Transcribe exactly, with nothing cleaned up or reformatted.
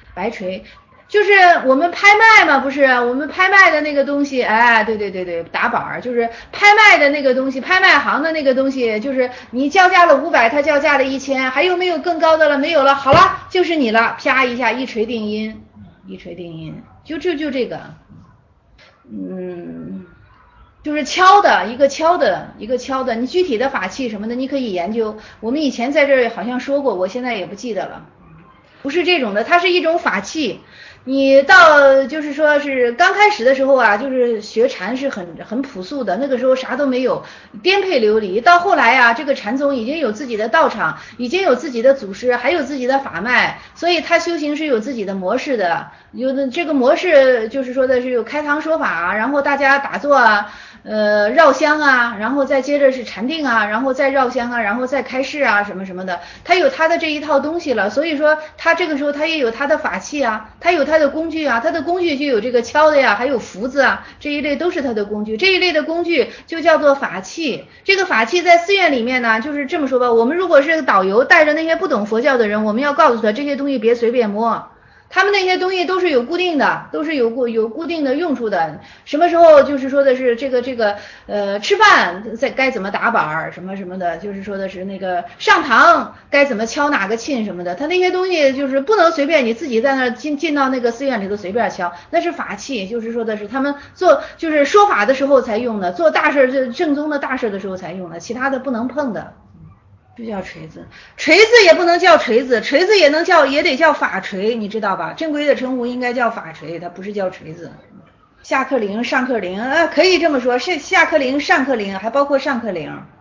白锤。就是我们拍卖嘛，不是我们拍卖的那个东西，哎，对对对对，打板就是拍卖的那个东西，拍卖行的那个东西，就是你叫价了五百，他叫价了一千，还有没有更高的了？没有了，好了，就是你了，啪一下一锤定音，一锤定音，就就就这个，嗯。就是敲的一个敲的一个敲的，你具体的法器什么的你可以研究，我们以前在这儿好像说过，我现在也不记得了。不是这种的，它是一种法器。你到就是说是刚开始的时候啊，就是学禅是很很朴素的，那个时候啥都没有，颠沛流离。到后来啊，这个禅宗已经有自己的道场，已经有自己的祖师，还有自己的法脉，所以他修行是有自己的模式的。有的这个模式就是说的是有开堂说法啊，然后大家打坐啊。呃，绕香啊，然后再接着是禅定啊，然后再绕香啊，然后再开示啊，什么什么的，他有他的这一套东西了，所以说他这个时候他也有他的法器啊，他有他的工具啊，他的工具就有这个敲的呀，还有符子啊，这一类都是他的工具，这一类的工具就叫做法器。这个法器在寺院里面呢，就是这么说吧，我们如果是导游带着那些不懂佛教的人，我们要告诉他这些东西别随便摸。他们那些东西都是有固定的，都是有固有固定的用处的。什么时候就是说的是这个这个呃吃饭在该怎么打板什么什么的，就是说的是那个上堂该怎么敲哪个磬什么的。他那些东西就是不能随便你自己在那进进到那个寺院里头随便敲，那是法器，就是说的是他们做就是说法的时候才用的，做大事正宗的大事的时候才用的，其他的不能碰的。就叫锤子，锤子也不能叫锤子，锤子也能叫，也得叫法锤，你知道吧？正规的称呼应该叫法锤，它不是叫锤子。下课铃、上课铃，呃，可以这么说，是下课铃、上课铃，还包括上课铃。